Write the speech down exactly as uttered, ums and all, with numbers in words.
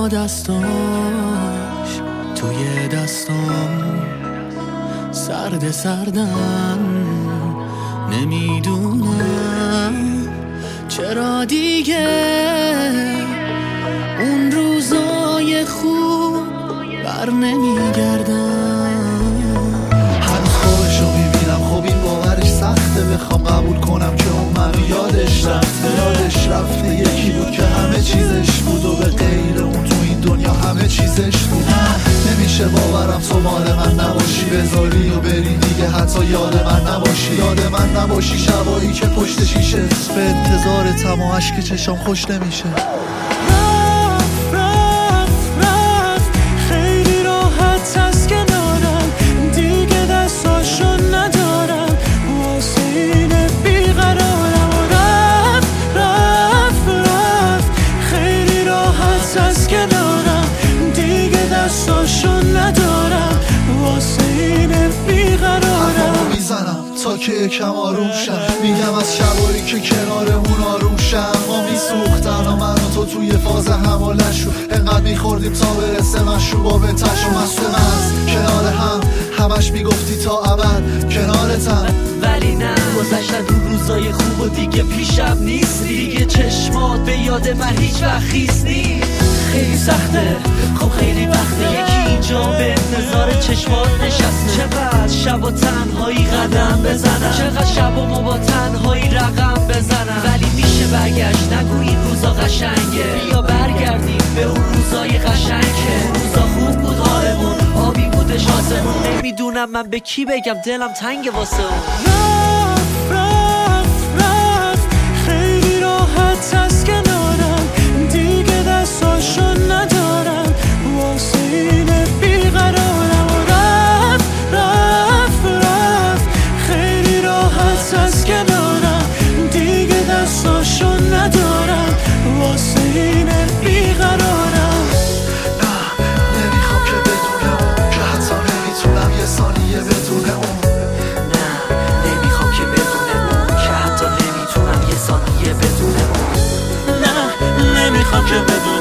با دستاش توی دستام سرد سردن، نمیدونم چرا دیگه اون روزای خوب بر نمیگردن. هنوز خوابشو میبینم، خب این باورش سخته بخوام قبول کنم که اون من یادش رفته یادش رفته یکی بود که همه چیزش بود و به غیر اون تو این دنیا همه چیزش بود. نمیشه باورم تو مال من نباشی، بذاری و بری دیگه حتی یاد من نباشی، یاد من نباشی شبایی که پشت شیشه به انتظارتم و عشق چشام خوش نمیشه. تا که یکم آروم شم، میگم از شبایی که کنار اون آروم شم. ما میسوختن و من و تو توی فاز حمالش رو انقدر میخوردیم تا برسه مشروبا به تش و مست مست کنار هم همش میگفتی تا ابد کنارتم، ولی نه گذشتن اون روزای خوب و دیگه پیشم نیست، دیگه چشمات به یاد من هیچ وقت خیس نیست. خیلی سخته خب خیلی وقته یکی اینجا به انتظار چشمات نشسته، چقدر شب و تنهایی قدم بزنم، چقدر شب و ما با تنهایی رقم بزنم. ولی میشه برگشت، نگو این روزا قشنگه، بیا برگردیم به اون روزای قشنگه. روزا خوب بود حالمون، آبی بودش آسمون، نمیدونم من به کی بگم دلم تنگه واسه اون. رفت رفت رفت خیلی راحت از کنارم، دیگه دستاشو ندارم واسه این بیقرارم. و رفت رفت رفت خیلی راحت از کنارم، دیگه دستاشو ندارم واسه این بیقرارم. نه نمیخوام که بدونه اون که حتی نمیتونم یه ثانیه بدونه اون. نه نمیخوام که بدونه اون که حتی نمیتونم یه ثانیه بدونه اون. نه نمیخوام که بدونه